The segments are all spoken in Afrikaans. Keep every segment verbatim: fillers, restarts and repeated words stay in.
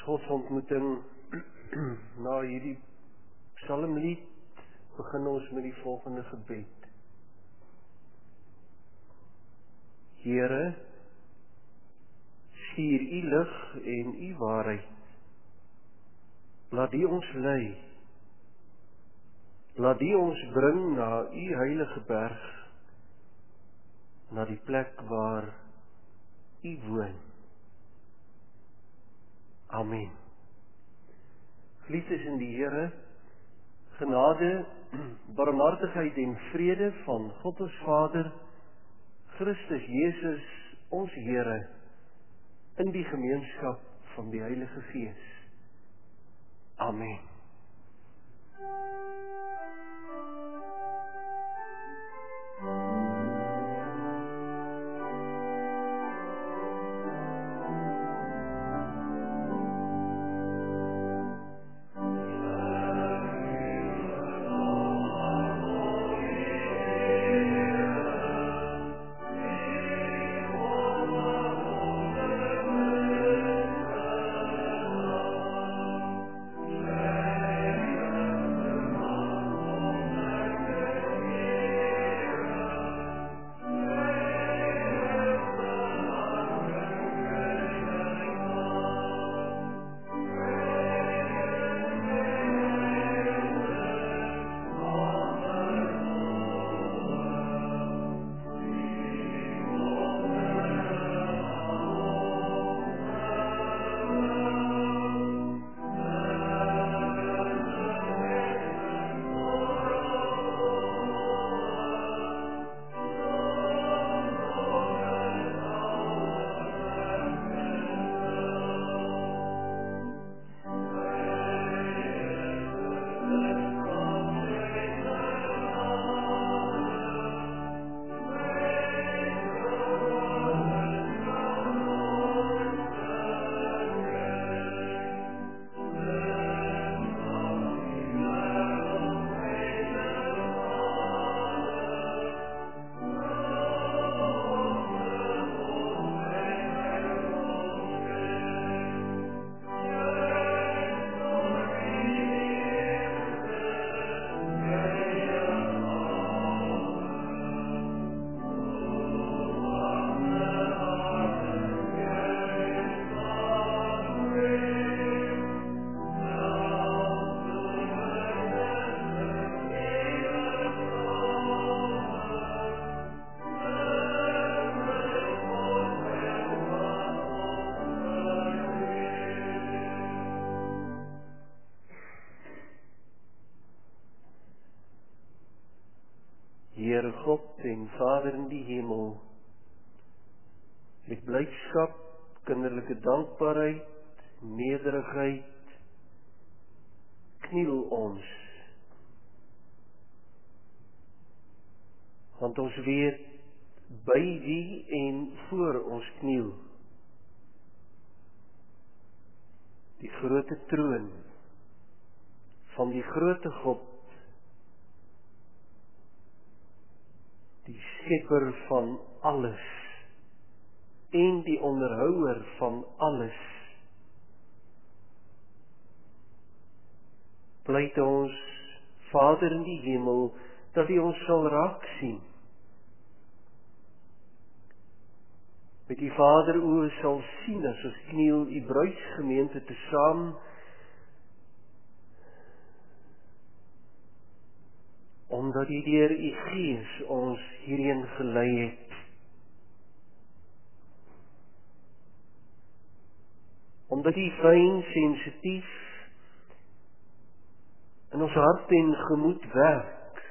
Godsontmoeting na hierdie psalmlied begin ons met die volgende gebed. Here, stuur u lig en u waarheid. Laat die ons lei. Laat die ons bring na u heilige berg, na die plek waar u woon. Amen. Geliefdes in die Here, genade, barmhartigheid en vrede van God ons Vader, Christus Jesus, ons Here, in die gemeenskap van die Heilige Gees. Amen. Heere God en Vader in die hemel, met blydskap, kinderlike dankbaarheid, nederigheid, kniel ons. Want ons weet, by wie en voor ons kniel, die grote troon van die grote God, die skepper van alles en die onderhouer van alles. Pleit ons, Vader in die hemel, dat U ons sal raak sien. Met die Vader oë sal sien as ons kniel U bruidsgemeente te saam, omdat U deur U Gees ons hierheen gelei het. Omdat U fyn sensitief in ons hart en gemoed werk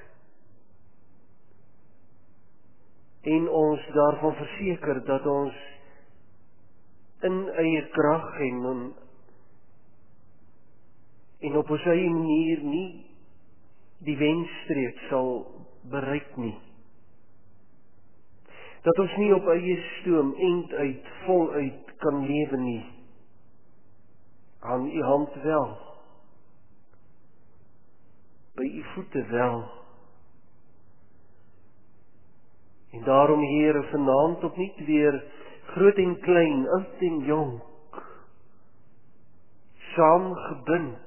en ons daarvan verseker dat ons in eie krag en, en op ons eie manier nie die wenstreek sal bereik nie. Dat ons nie op eie stoom end uit, voluit kan lewe nie. Aan U hand wel. By U voete wel. En daarom, Here, vanaand opnuut weer groot en klein, oud en jonk, saamgebind.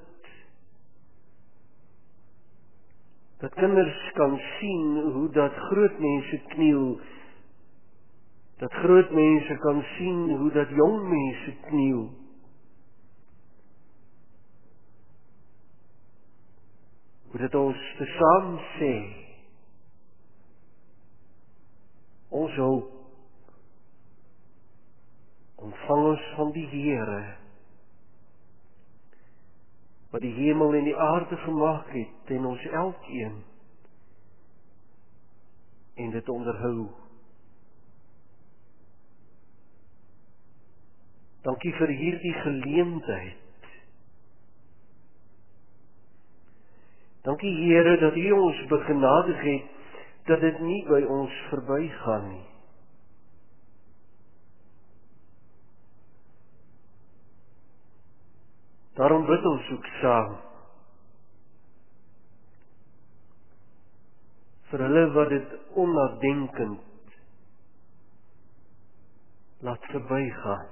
Dat kinders kan sien hoe dat groot mense kniel, dat groot mense kan sien hoe dat jong mense kniel. Hoe dit ons tesaam sê, ons hoop, ontvang ons van die Here, wat die hemel en die aarde gemaak het, en ons elkeen, en dit onderhou. Dankie vir hierdie geleentheid. Dankie Here, dat U ons begenadig het, dat dit nie by ons verbygaan nie. Daarom bid ons ook saam, vir hulle wat dit onnadenkend laat verbygaan.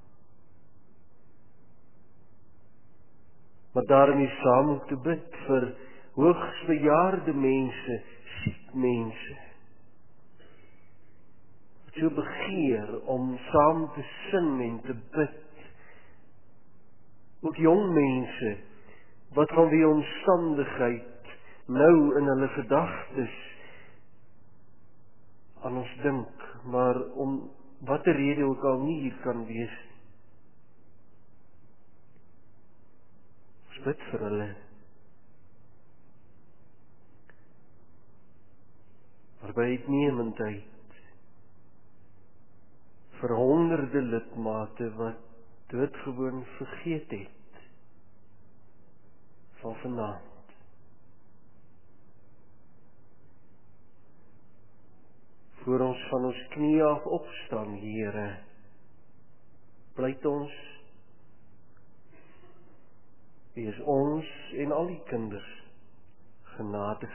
Maar daarmee saam ook te bid vir hoogs bejaarde mense, siek mense, wat so begeer om saam te sing en te bid. Ook jong mense, wat van die omstandigheid nou in hulle gedagtes aan ons dink, maar om watter rede ook al nie hier kan wees. Ons bid vir hulle. Maar by uitnemendheid vir honderde lidmate wat doodgewoon vergeet het van vanaand. Voor ons van ons knie af opstaan, Here, pleit ons, wees ons en al die kinders genadig,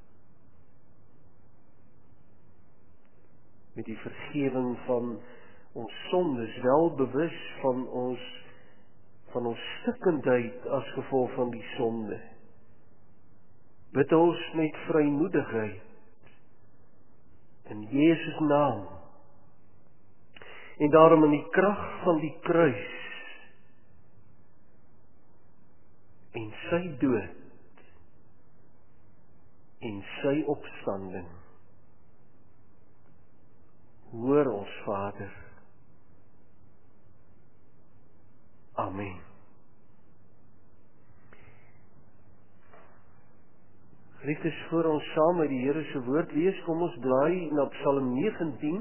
met die vergewing van ons sondes, wel bewus van ons van ons stikkendheid as gevolg van die sonde. Bid ons met vrymoedigheid in Jesus naam, en daarom in die krag van die kruis en sy dood en sy opstanding. Hoor ons Vader. Amen. Geliefdes, voor ons saam met die Here se woord lees, kom ons blaai na Psalm negentien,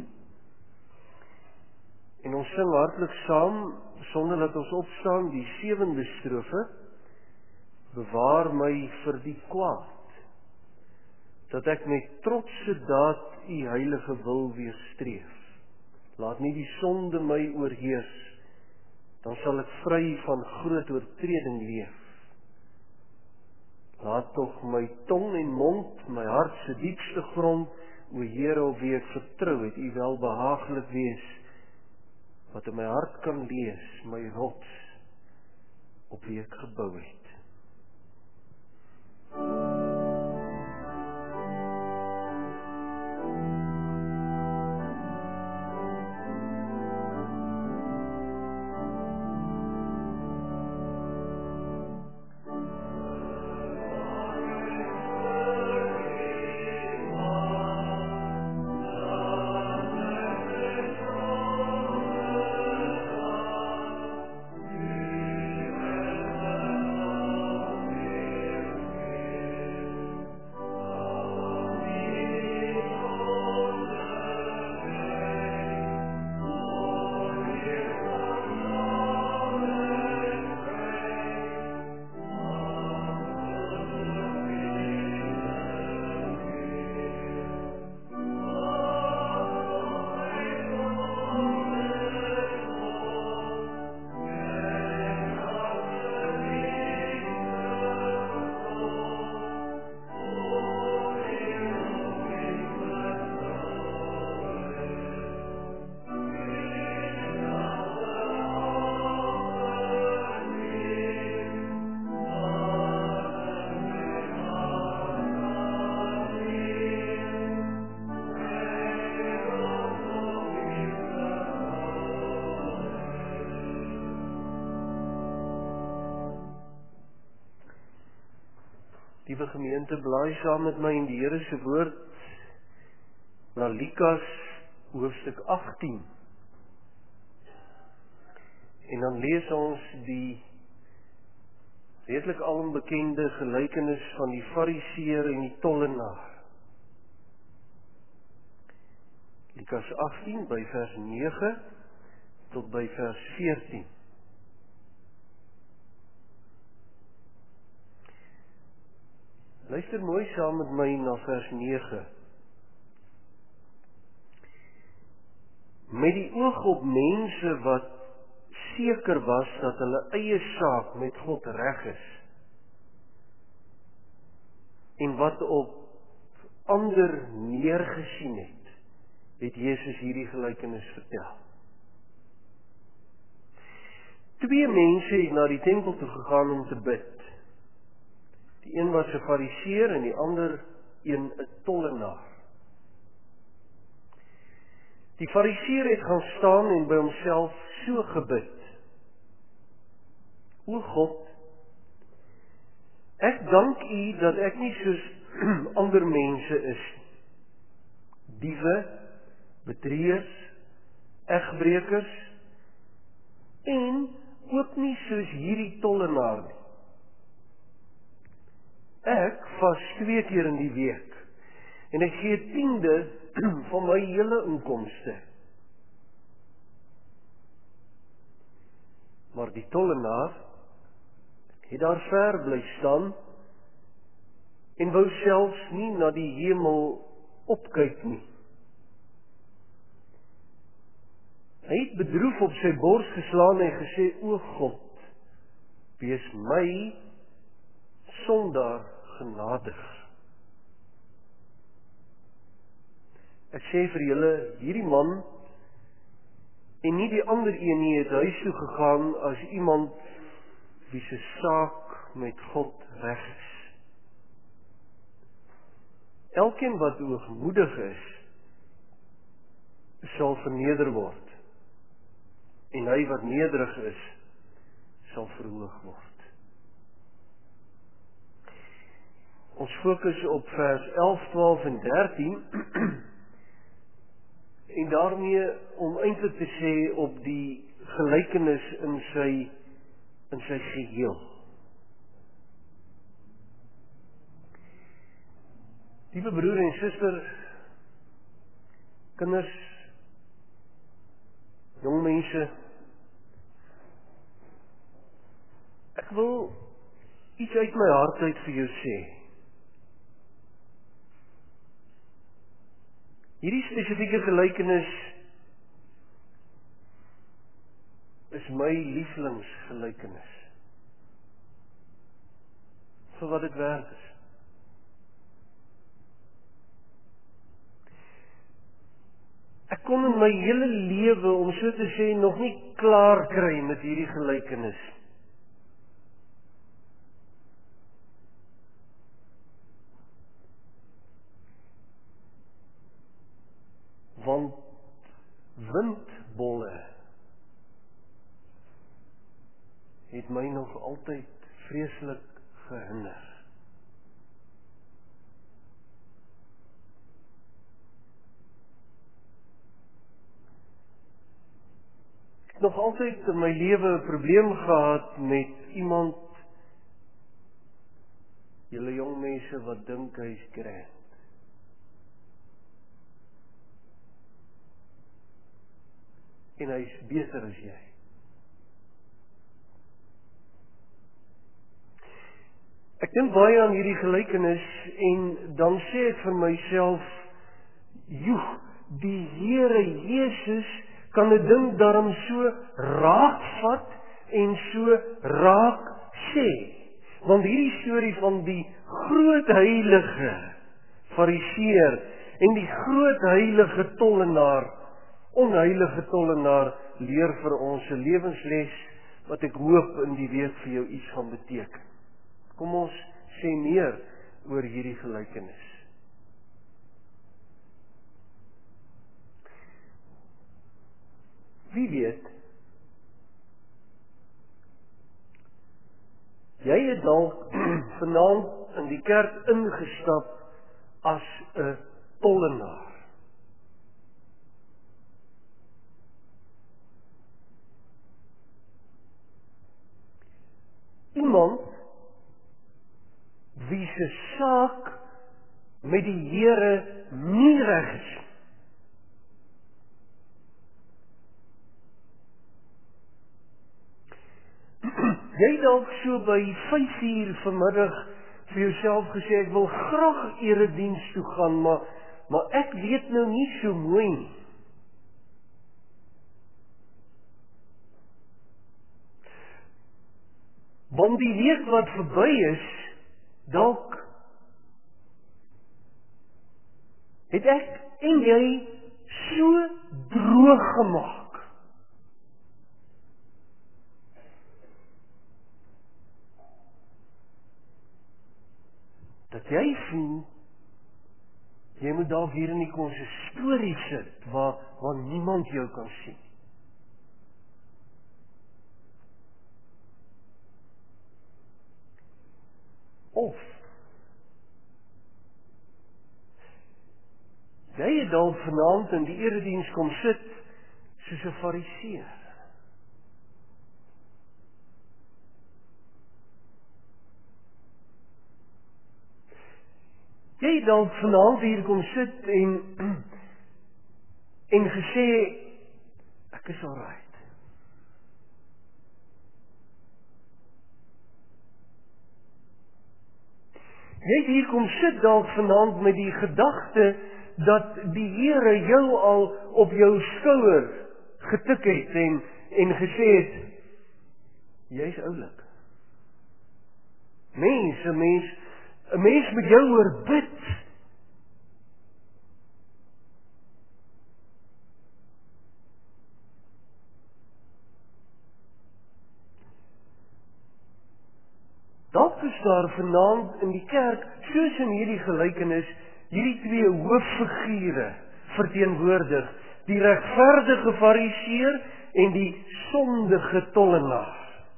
en ons sing hartlik saam, sonder dat ons opstaan, die sewende strofe, bewaar my vir die kwaad, dat ek met trotse daad U heilige wil weerstreef. Laat nie die sonde my oorheers, dan sal ek vry van groot oortreding leef. Laat tog my tong en mond, my hart se diepste grond, o Here, op wie ek vertrou het, U wel behaaglik wees, wat in my hart kan lees, my rots, op wie ek gebou het. Liewe gemeente, blaai saam met my in die Here se woord na Lukas hoofstuk agttien. En dan lees ons die redelik alonbekende gelykenis van die Fariseer en die tollenaar. Lukas agttien by vers nege tot by vers veertien. Luister mooi saam met my na vers nege. Met die oog op mense wat seker was dat hulle eie saak met God reg is, en wat op ander neergesien het, het Jesus hierdie gelykenis vertel. Twee mense het na die tempel toe gegaan om te bid. Die een was 'n Fariseer en die ander een 'n tollenaar. Die Fariseer het gaan staan en by homself so gebid: O God, ek dank U dat ek nie soos ander mense is, diewe, bedrieërs, egbrekers, en ook nie soos hierdie tollenaar nie. Ek vas twee keer in die week en ek gee tiende van my hele inkomste. Maar die tollenaar het daar ver bly staan en wou selfs nie na die hemel opkyk nie. Hy het bedroef op sy bors geslaan en gesê: O God, wees my sondaar genadig. Ek sê vir julle, hierdie man en nie die ander een nie het huis toe gegaan as iemand wie se saak met God reg is. Elkeen wat hoogmoedig is, sal verneder word, en hy wat nederig is, sal verhoog word. Ons fokus op vers elf, twaalf en dertien, en daarmee om eintlik te sê op die gelykenis in sy, in sy geheel. Liewe broer en suster, kinders, jong mense, ek wil iets uit my hart uit vir jou sê. Hierdie spesifieke gelykenis is my lieflingsgelykenis, vir wat dit werd is. Ek kon in my hele lewe, om so te sê, nog nie klaar kry met hierdie gelykenis. Want windbolle het my nog altyd vreeslik gehinder. Ek het nog altyd in my lewe 'n probleem gehad met iemand, julle jong mense wat dink hy is grand. En hy is beter as jy. Ek dink baie aan hierdie gelykenis en dan sê ek vir myself, joe, die Here Jesus kan 'n ding daarom so raak vat en so raak sê. Want hierdie storie van die groot heilige Fariseer en die groot heilige tollenaar, onheilige tollenaar, leer vir ons 'n lewensles wat ek hoop in die week vir jou iets gaan beteken. Kom ons sê meer oor hierdie gelykenis. Wie weet, jy het dalk vanaand in die kerk ingestap as 'n tollenaar. Iemand wie se saak met die Here nie reg is. Jy dalk so by vyf uur vanmiddag vir jouself gesê, ek wil graag erediens toe gaan, maar, maar ek weet nou nie so mooi nie. Want die week wat verby is, dalk het ek en jy so droog gemaak. Dat jy voel, jy moet dalk hier in die konsistorie sit, waar, waar niemand jou kan sien. Of, jy het dalk vanaand in die erediens kom sit, soos 'n fariseer. Jy het dalk vanaand hier kom sit en, en gesê, ek is alright. Jy het hier kom sit dalk vanaand met die gedagte dat die Here jou al op jou skouer getik het en, en gesê het, jy's oulik. Mens, 'n mens, 'n mens met jou oor bid. Dalk is daar vanaand in die kerk, soos in hierdie gelykenis, hierdie twee hooffigure verteenwoordig, die regverdige fariseer en die sondige tollenaar.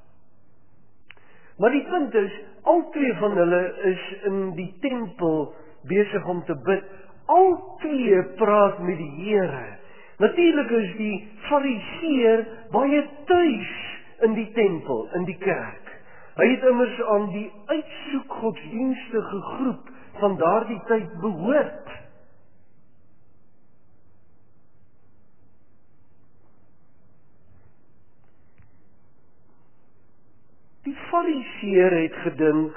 Maar die punt is, al twee van hulle is in die tempel besig om te bid. Al twee praat met die Here. Natuurlik is die fariseer baie tuis in die tempel, in die kerk. Hy het immers aan die uitsoek godsdienstige groep van daardie tyd behoort. Die fariseer het gedink,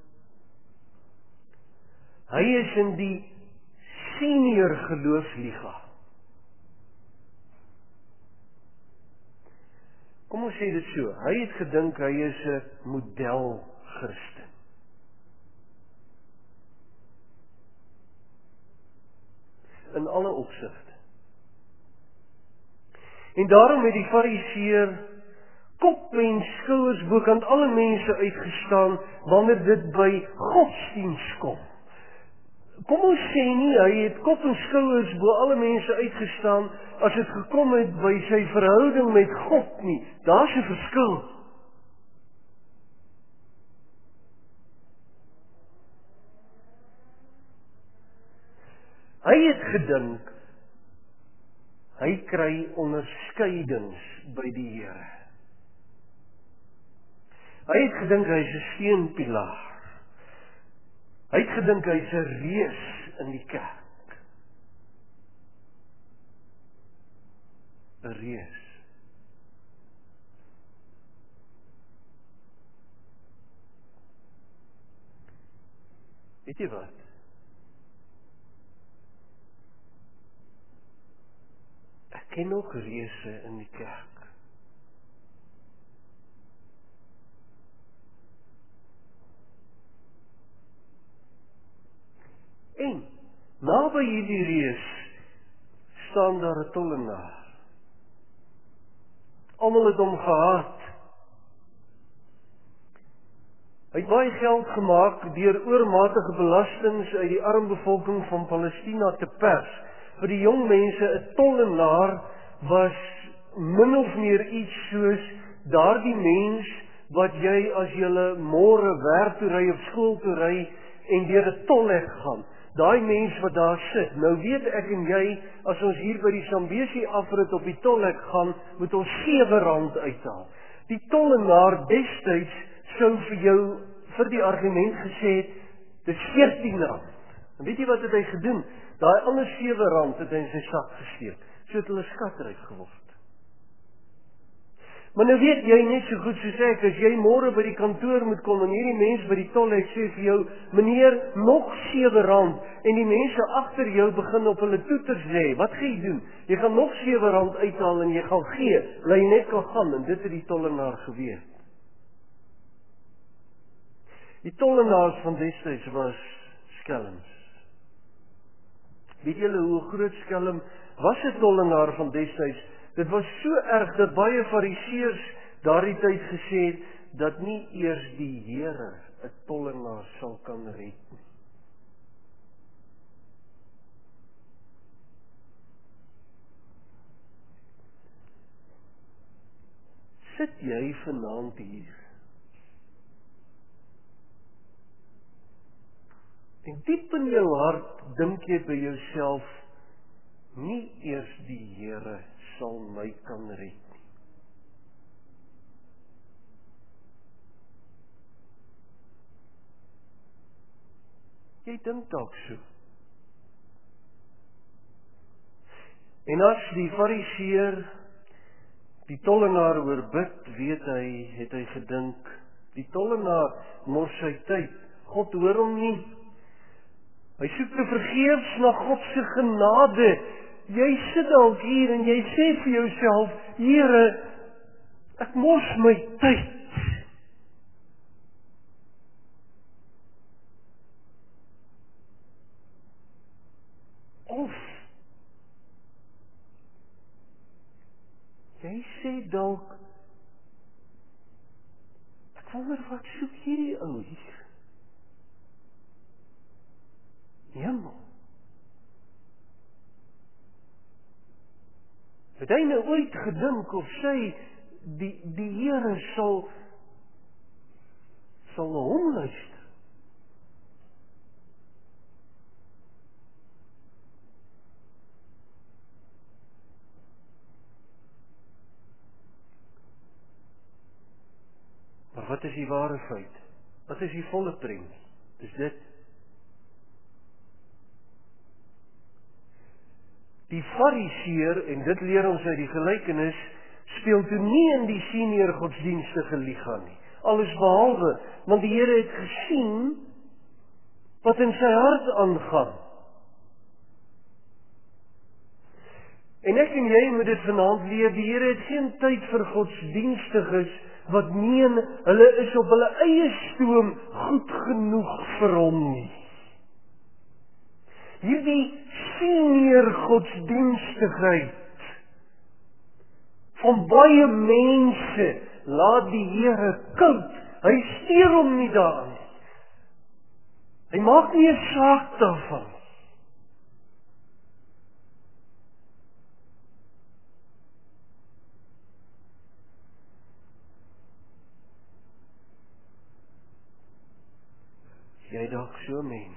hy is in die senior geloofsliga. Kom ons sê dit so, hy het gedink hy is 'n model Christen. In alle opsigte. En daarom het die fariseer kop en skouers bokant alle mense uitgestaan wanneer dit by godsdiens kom. Kom ons sê nie, hy het kop en skouers bo alle mense uitgestaan as dit gekom het by sy verhouding met God nie. Daar's 'n verskil. Hy het gedink, hy kry onderskeidings by die Here. Hy het gedink hy is 'n steunpilaar. Hy het gedink hy is 'n reus in die kerk. 'n Reus. Weet jy wat? Ek ken nog reuse in die kerk. En, naby hierdie reus, staan daar 'n tollenaar. Almal het hom gehaat. Hy het baie geld gemaak deur oormatige belastings uit die arm bevolking van Palestina te pers. Vir die jong mense, 'n tollenaar was min of meer iets soos daardie mens wat jy as jy môre werk toe ry of skool toe ry en deur 'n tolhek gaan. Daai mens wat daar sit, nou weet ek en jy, as ons hier by die Zambesi afrit op die tolhek gaan, moet ons sewe rand uithaal. Die tollenaar destyds sou vir jou, vir die argument gesê het, dit is veertien rand. En weet jy wat het hy gedoen? Daai ander sewe rand het hy in sy sak gesteek, so het hulle skatryk geword. Maar nou weet jy net so goed soos ek, as jy môre by die kantoor moet kom en hierdie mens by die tolhek sê vir jou, meneer, nog sewe rand, en die mense agter jou begin op hulle toeters lê, wat gaan jy doen? Jy gaan nog sewe rand uithaal en jy gaan gee, laat jy net kan gaan, en dit het die tollenaar geweet. Die tollenaars van destyds was skelms. Weet julle hoe groot skelm was 'n tollenaar van destyds? Dit was so erg dat baie fariseërs daardie tyd gesê het, dat nie eers die Here 'n tollenaar sal kan red nie. Sit jy vanaand hier? En diep in jou hart dink jy by jouself, nie eers die Here sal my kan red nie. Jy dink dalk so. En as die fariseer die tollenaar oorbid, weet hy, het hy gedink, die tollenaar mors sy tyd, God hoor hom nie. Hy soek te vergeefs na God se genade. Jy sit dalk hier en jy sê vir jouself, Here, ek mors my tyd. Of jy sê dalk, ek wonder wat soek hierdie ou hier? Hemel. Het hy nou ooit gedink of sy die die Here sal sal na hom luister? Maar wat is die ware feit? Wat is die volle prent? Dis dit. Die fariseer, en dit leer ons uit die gelykenis, speel toe nie in die senior godsdienstige liga nie. Alles behalwe, want die Here het gesien wat in sy hart aangaan. En ek en jy moet dit vanaand leer, die Here het geen tyd vir godsdienstiges wat meen, hulle is op hulle eie stoom goed genoeg vir hom nie. Hierdie senior godsdienstigheid van baie mense laat die Here koud. Hy steur hom nie daaraan nie. Hy maak nie 'n saak daarvan. Jy dalk so mens.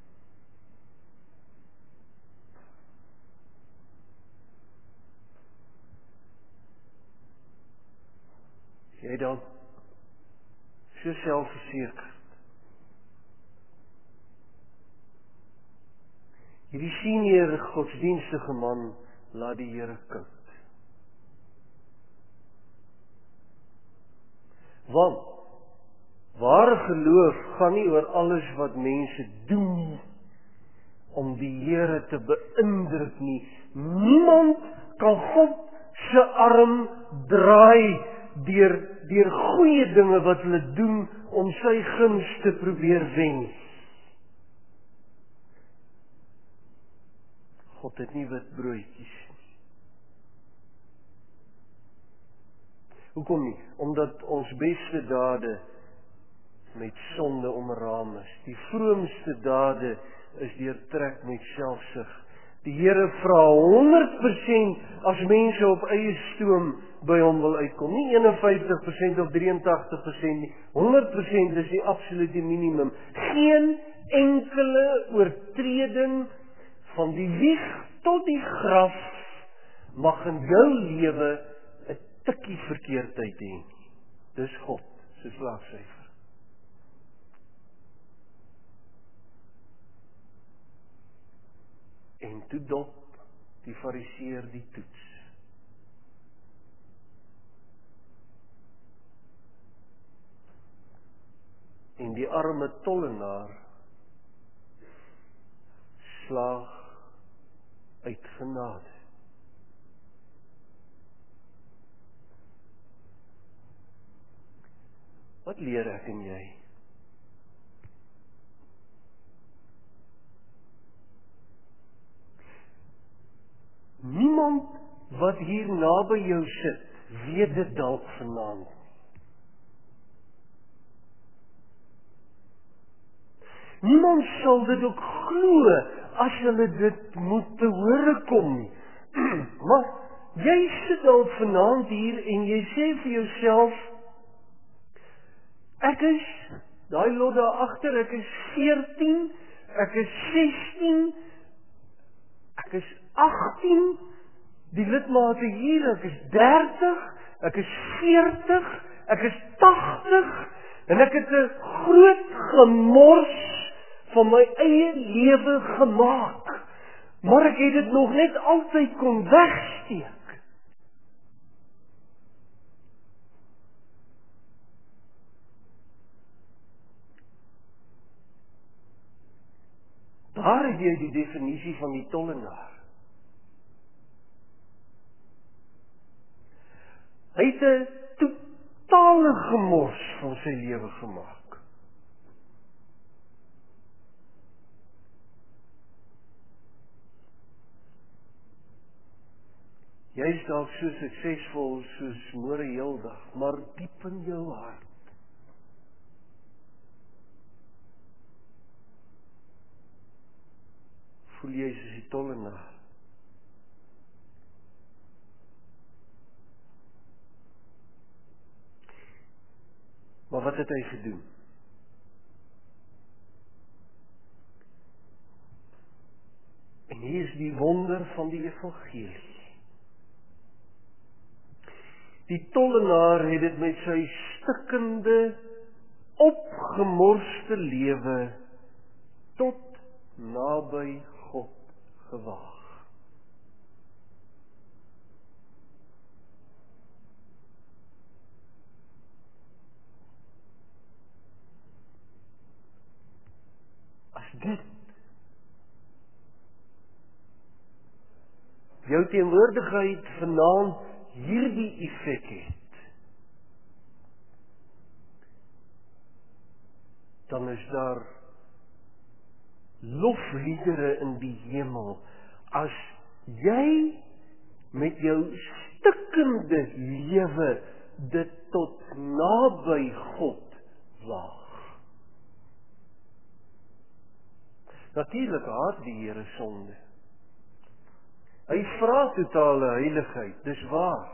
Jy dalk so selfversekerd. Hierdie senior godsdienstige man laat die Here koud. Want ware geloof gaan nie oor alles wat mense doen om die Here te beïndruk nie. Niemand kan God se arm draai deur deur goeie dinge wat hulle doen om sy guns te probeer wen. God het nie wit broodjies nie. Hoekom nie? Omdat ons beste dade met sonde omraam is. Die vroomste dade is deurtrek met selfsug. Die Here vra honderd persent as mense op eie stoom by hom wil uitkom. Nie eenenvyftig persent of drieëntagtig persent nie. honderd persent is die absolute minimum. Geen enkele oortreding van die wieg tot die graf mag in jou lewe 'n tikkie verkeerdheid hê. Dis God se slagsyfer. En toe dop die fariseer die toets. En die arme tollenaar slaag uit genade. Wat leer ek en jy? Niemand wat hier naby jou sit, weet dit dalk vanaand. Niemand sal dit ook glo as hulle dit moet te hore kom nie. Maar jy sit al vanaand hier en jy sê vir jouself, ek is, daai lot daar agter, ek is veertien, ek is sestien, ek is agtien, die lidmate hier, ek is dertig, ek is veertig, ek is tagtig, en ek het 'n groot gemors van my eie lewe gemaak, maar ek het dit nog net altyd kon wegsteek. Daar het jy die definisie van die tollenaar. Hy het 'n totale gemors van sy lewe gemaak. Jy is dalk so suksesvol soos môre heeldag, maar diep in jou hart voel jy soos die tollenaar. Maar wat het hy gedoen? En hier is die wonder van die evangelie. Die tollenaar het dit met sy stikkende, opgemorste lewe tot naby God gewaag. As dit jou teenwoordigheid vanaand hierdie effek het, dan is daar lofliedere in die hemel, as jy met jou stikkende lewe dit tot naby God waag. Natuurlik haat die Here sonde. Hy vra totale heiligheid, dis waar.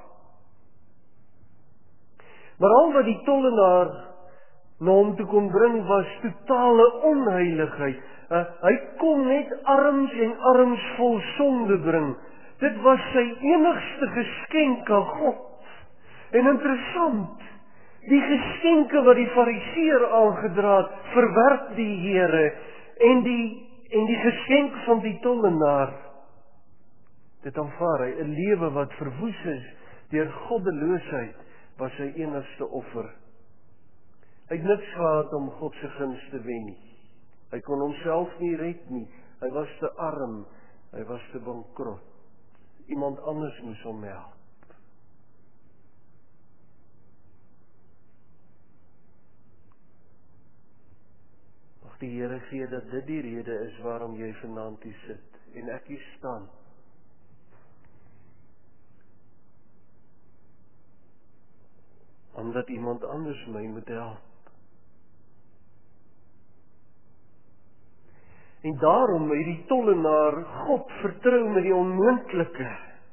Maar al wat die tollenaar na hom toe kon bring was totale onheiligheid. Uh, hy kon net arms en arms vol sonde bring. Dit was sy enigste geskenk aan God. En interessant, die geskenke wat die fariseer aangedra het, verwerp die Here, en die en die geskenk van die tollenaar, dit aanvaar hy, 'n lewe wat verwoes is deur goddeloosheid, was sy enigste offer. Hy het niks gehad om God se guns te wen nie. Hy kon homself nie red nie. Hy was te arm, hy was te bankrot. Iemand anders moes hom help. Mag die Here gee dat dit die rede is waarom jy vanaand hier sit en ek hier staan. Omdat iemand anders my moet help. En daarom het die tollenaar God vertrou met die onmoontlike.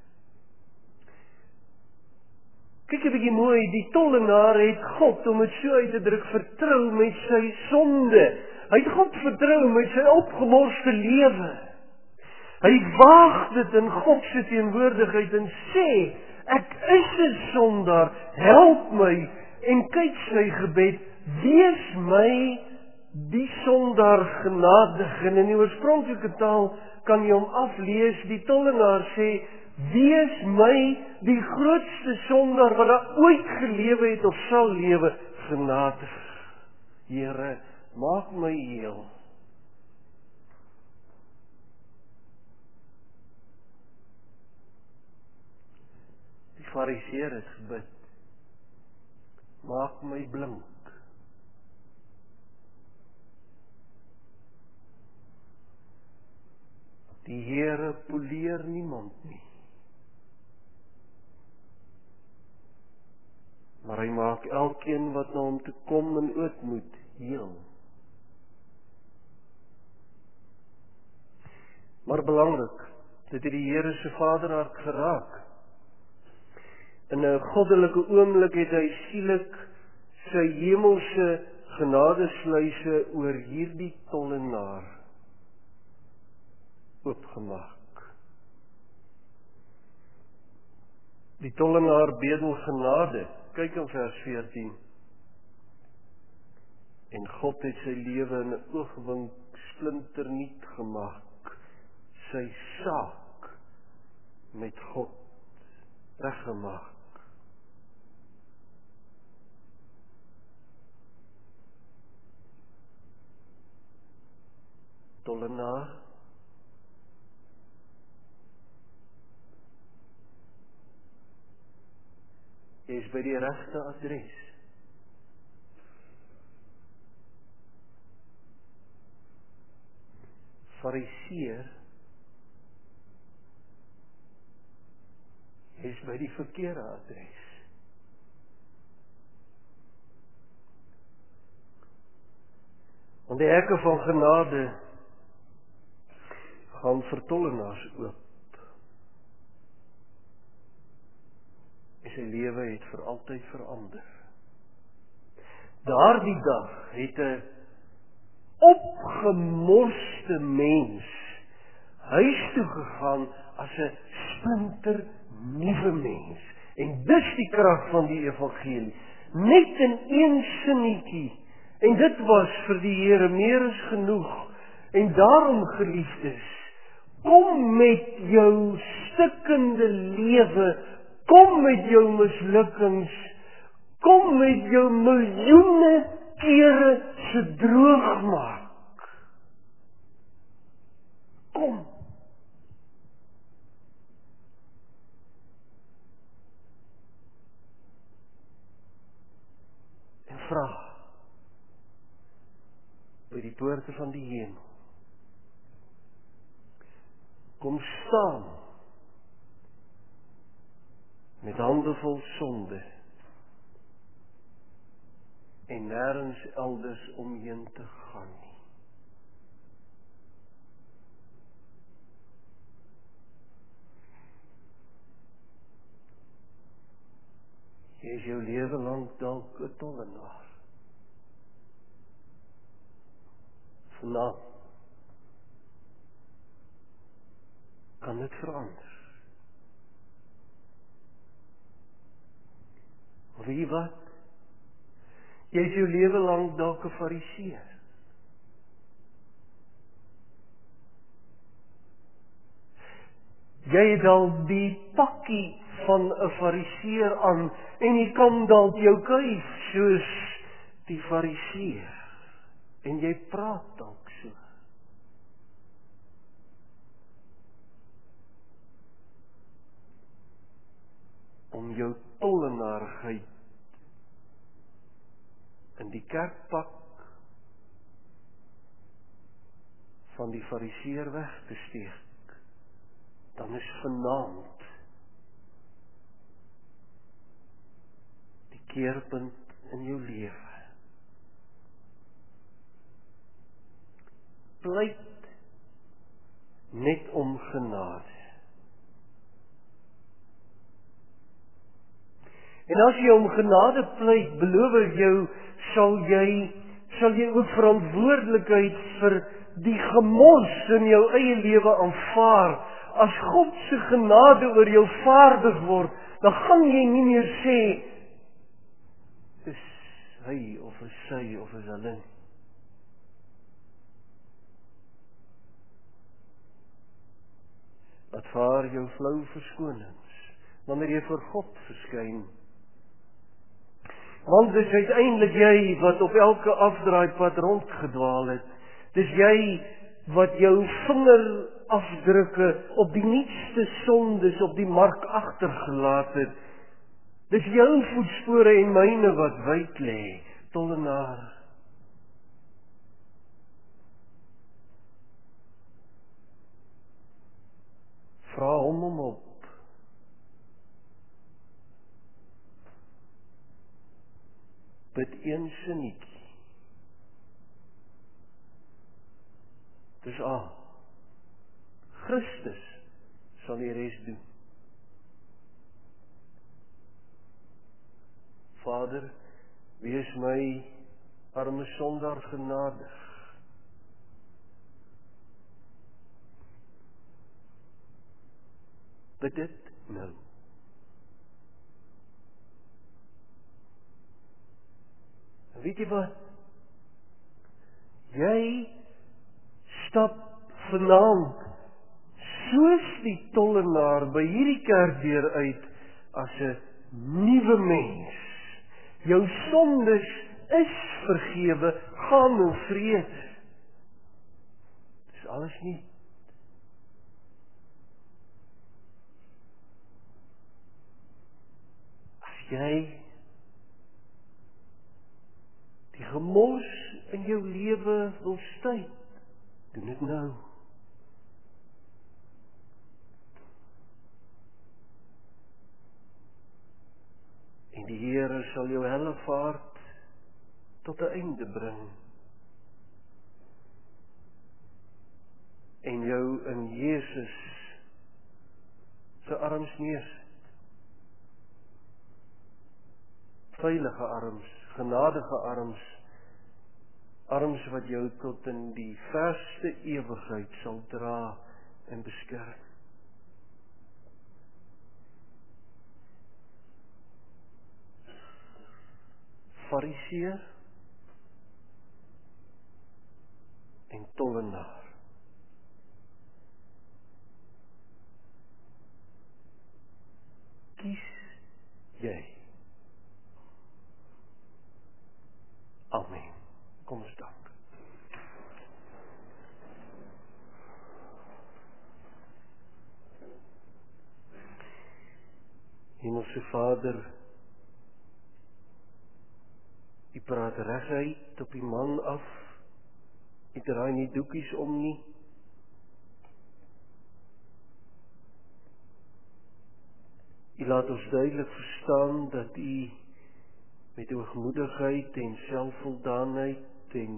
Kyk 'n bietjie mooi, die tollenaar het God, om het so uit te druk, vertrou met sy sonde. Hy het God vertrou met sy opgemorste lewe. Hy waag dit in God se teenwoordigheid en sê, ek is 'n sondaar, help my, en kyk sy gebed, wees my die sondaar genadig. En in die oorspronklike taal kan jy hom aflees, die tollenaar sê, wees my die grootste sondaar wat daar ooit gelewe het of sal lewe, genadig. Here, maak my heel. Die Fariseer het gebid, maak my blink. Die Here poleer niemand nie. Maar hy maak elkeen wat na hom toe kom in ootmoed heel. Maar belangrik, dit het die Here se vaderhart geraak. In 'n goddelike oomblik het hy skielik sy hemelse genadesluise oor hierdie tollenaar oopgemaak. Die tollenaar bedel genade. Kyk in vers veertien. En God het sy lewe in 'n oogwink splinternuut gemaak. Sy saak met God reggemaak. Tollenaar, jy is by die regte adres. Fariseer, jy is by die verkeerde adres. Want die hekke van genade gaan vir tollenaars oop. En sy lewe het vir altyd verander. Daardie dag het 'n opgemorste mens huis toe gegaan as 'n splinter nuwe mens. En dis die krag van die evangelie. Net in een sinnetjie. En dit was vir die Here meer as genoeg. En daarom, geliefdes, kom met jou stikkende lewe, kom met jou mislukkings, kom met jou miljoene kere se droogmaak. Kom. En vra by die poorte van die hemel. Kom staan met hande vol sonde en nêrens elders omheen te gaan nie. Jy is jou lewe lank dalk 'n tollenaar. Vanaand kan dit verander. Wie wat? Jy is jou lewe lank dalk 'n Fariseer. Jy het al die pakkie van 'n Fariseer aan en jy kan dalk jou kuif soos die Fariseer. En jy praat dalk so. Om jou tollenaarigheid in die kerkpak van die Fariseer weg te steek, dan is vanaand die keerpunt in jou lewe. Pleit net om genade. En as jy om genade pleit, beloof ek jou, sal jy sal jy ook verantwoordelikheid vir die gemors in jou eie lewe aanvaar. As God se genade oor jou vaardig word, dan gaan jy nie meer sê, is hy of is sy of is hulle nie. Laat vaar jou flou verskonings, wanneer jy voor God verskyn. Want dis uiteindelik jy wat op elke afdraaipad rondgedwaal het. Dis jy wat jou vingerafdrukke op die nuutste sondes op die mark agtergelaat het. Dis jou voetspore en myne wat wyd lê, tollenaar. Vra hom om op. Bid een sinetjie. Dis al. Christus sal die res doen. Vader, wees my arme sondaar genadig. Bid dit nou. Weet jy wat? Jy stap vanaand soos die tollenaar by hierdie kerkdeur uit as 'n nuwe mens. Jou sondes is vergewe, gaan in vrede. Dis alles nie. As jy die gemors in jou lewe wil stuit, doen dit nou. En die Here sal jou hellevaart tot 'n einde bring. En jou in Jesus se arms neersit. Veilige arms, genadige arms, arms wat jou tot in die verste ewigheid sal dra en beskerm. Fariseer en tollenaar. Kies jy. Amen. Kom ons dank. Hemelse Vader, U praat reguit op die man af. U draai nie doekies om nie. U laat ons duidelik verstaan dat U met hoogmoedigheid en selfvoldaanheid en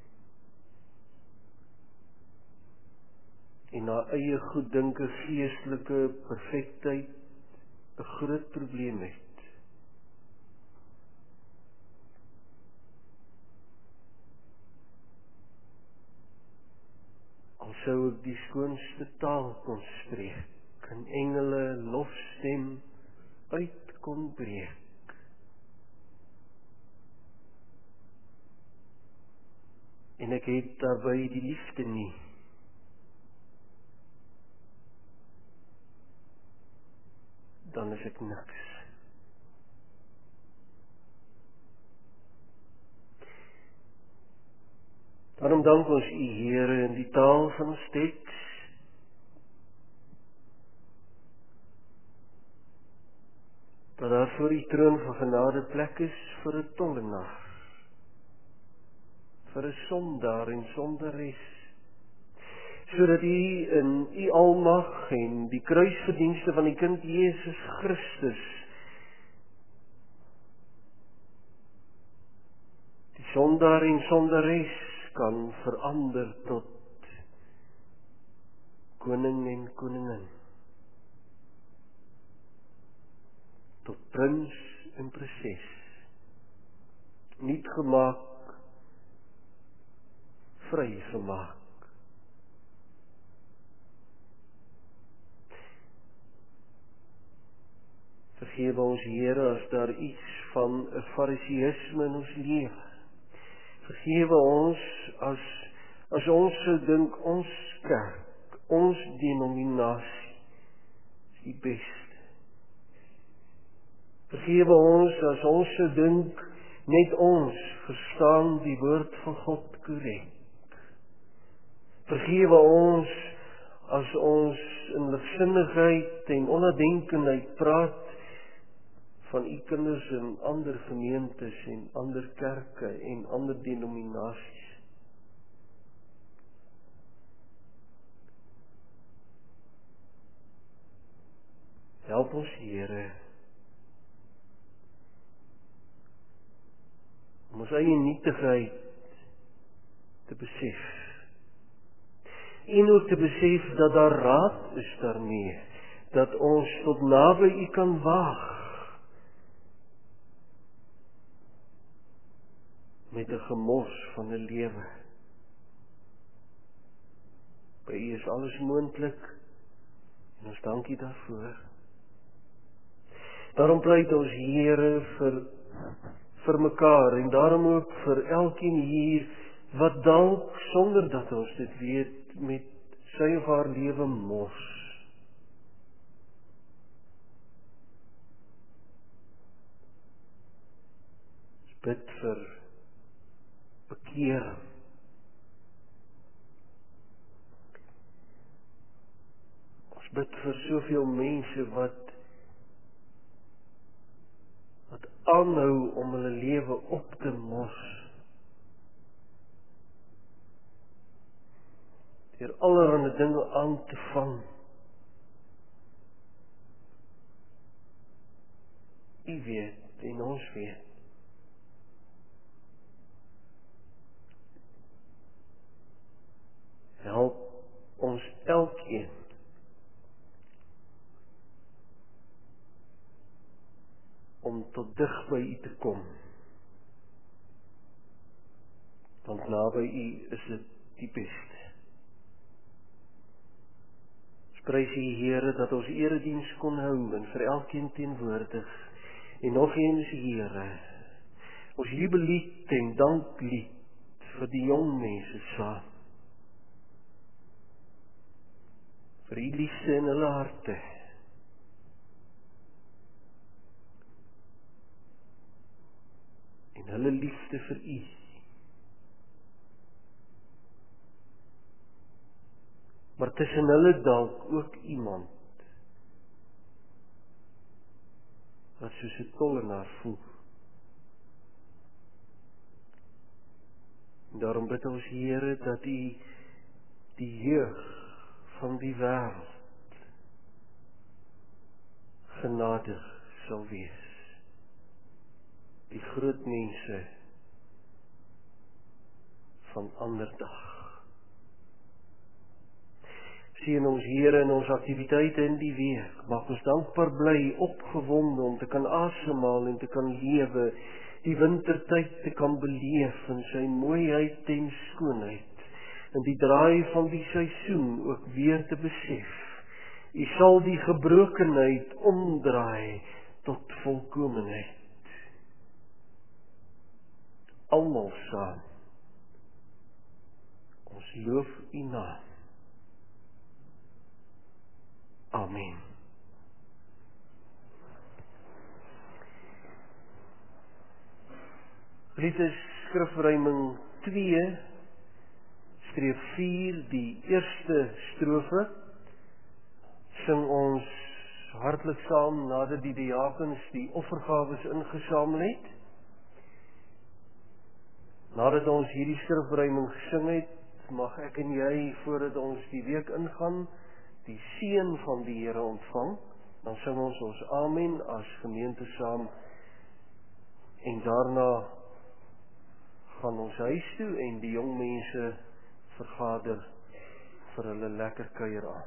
en na eie goeddinke geestelike perfektheid 'n groot probleem het. Al sou ek die skoonste taal kon spreek, en engele lofstem uit kon breek. En ek het daarby die liefde nie. Dan is ek niks. Daarom dank ons U Here in die taal van ons teks. Dat daar voor U troon van genade plek is vir 'n tollenaar. Vir 'n sondaar en sondares, sodat U in U almag en die kruisverdienste van die kind Jesus Christus die sondaar en sondares kan verander tot koning en koningin, tot prins en prinses, nuut gemaak vrygemaak. Vergewe ons, Here, as daar iets van 'n fariseïsme in ons lewe. Vergewe ons as as ons sou dink ons kerk, ons denominasie is die beste. Vergewe ons as ons sou dink net ons verstaan die woord van God korrek. Vergewe ons as ons in ligsinnigheid en onnadenkendheid praat van u kinders in ander gemeentes en ander kerke en ander denominasies. Help ons, Here, om ons eie nietigheid te besef. En ook te besef dat daar raad is daarmee, dat ons tot naby u kan waag, met 'n gemors van 'n lewe. By u is alles moontlik, en ons dank u daarvoor. Daarom pleit ons, Here, vir vir mekaar en daarom ook vir elkeen hier wat dalk sonder dat ons dit weet met sy of haar lewe mors. Ons bid vir bekering. Ons bid vir soveel mense wat wat aanhou om hulle lewe op te mors. Deur allerhande dinge aan te vang. U weet en ons weet. Help ons elkeen om tot dig by u te kom. Want naby u is dit die beste. Ons prys u, Here, dat ons erediens kon hou en vir elkeen teenwoordig. En nog eens, Here, ons jubellied en danklied vir die jong mense saam. Vir u liefde in hulle harte. En hulle liefde vir u. Maar tussen hulle dalk ook iemand wat soos 'n tollenaar voel. En daarom bid ons, Here, dat u die jeug van die wêreld genadig sal wees. Die groot mense van ander dag. Seën ons, Here, in ons aktiwiteite in die week. Maak ons dankbaar bly, opgewonde om te kan asemhaal en te kan lewe, die wintertyd te kan beleef in sy mooiheid en skoonheid, in die draai van die seisoen ook weer te besef. U sal die gebrokenheid omdraai tot volkomenheid. Almal saam. Ons loof u naam. Amen. Dit is skrifruiming twee, streep vier, die eerste strofe. Sing ons hartlik saam nadat die diakens die offergawes ingesamel het. Nadat ons hierdie skrifruiming gesing het, mag ek en jy, voordat ons die week ingaan, die seën van die Here ontvang. Dan sing ons ons amen as gemeente saam. En daarna gaan ons huis toe en die jong mense vergader vir hulle lekker kuieraand.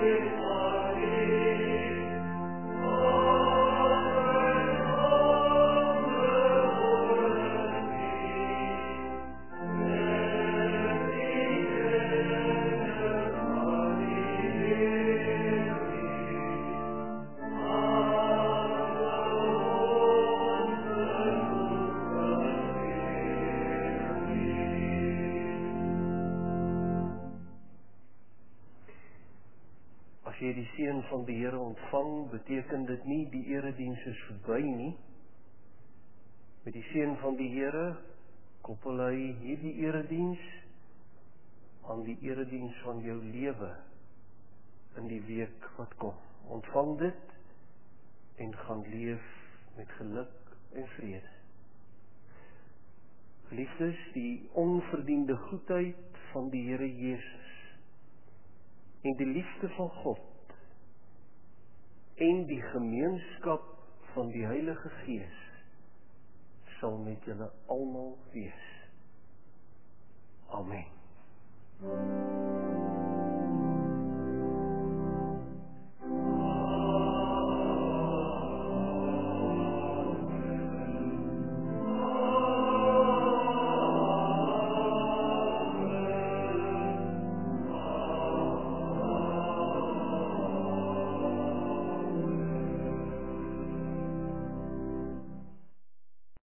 As jy die seën van die Here ontvang, beteken dit nie die erediens is verby nie. Met die seën van die Here koppel hy hierdie erediens aan die erediens van jou lewe in die week wat kom. Ontvang dit en gaan leef met geluk en vrede. Geliefdes, die onverdiende goedheid van die Here Jesus en die liefde van God en die gemeenskap van die Heilige Gees sal met julle almal wees. Amen.